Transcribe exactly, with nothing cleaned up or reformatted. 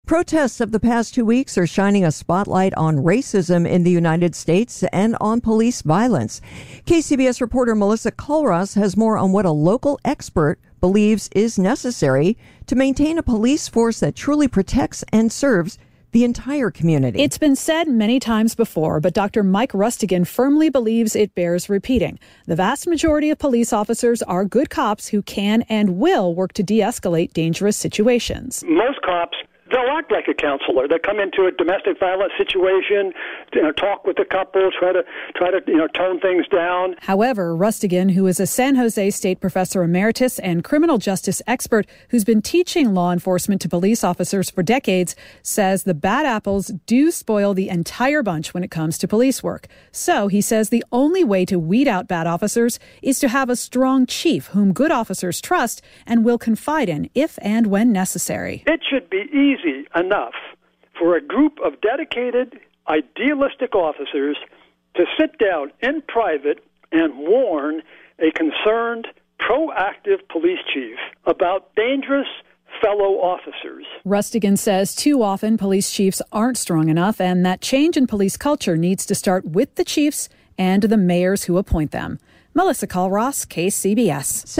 Protests of the past two weeks are shining a spotlight on racism in the United States and on police violence. K C B S reporter Melissa Culross has more on what a local expert believes is necessary to maintain a police force that truly protects and serves the entire community. It's been said many times before, but Doctor Mike Rustigan firmly believes it bears repeating. The vast majority of police officers are good cops who can and will work to de-escalate dangerous situations. Most cops, they'll act like a counselor. They come into a domestic violence situation, you know, talk with the couple, try to try to you know tone things down. However, Rustigan, who is a San Jose State professor emeritus and criminal justice expert who's been teaching law enforcement to police officers for decades, says the bad apples do spoil the entire bunch when it comes to police work. So he says the only way to weed out bad officers is to have a strong chief whom good officers trust and will confide in if and when necessary. It should be easy enough for a group of dedicated, idealistic officers to sit down in private and warn a concerned, proactive police chief about dangerous fellow officers. Rustigan says too often police chiefs aren't strong enough and that change in police culture needs to start with the chiefs and the mayors who appoint them. Melissa Culross, K C B S.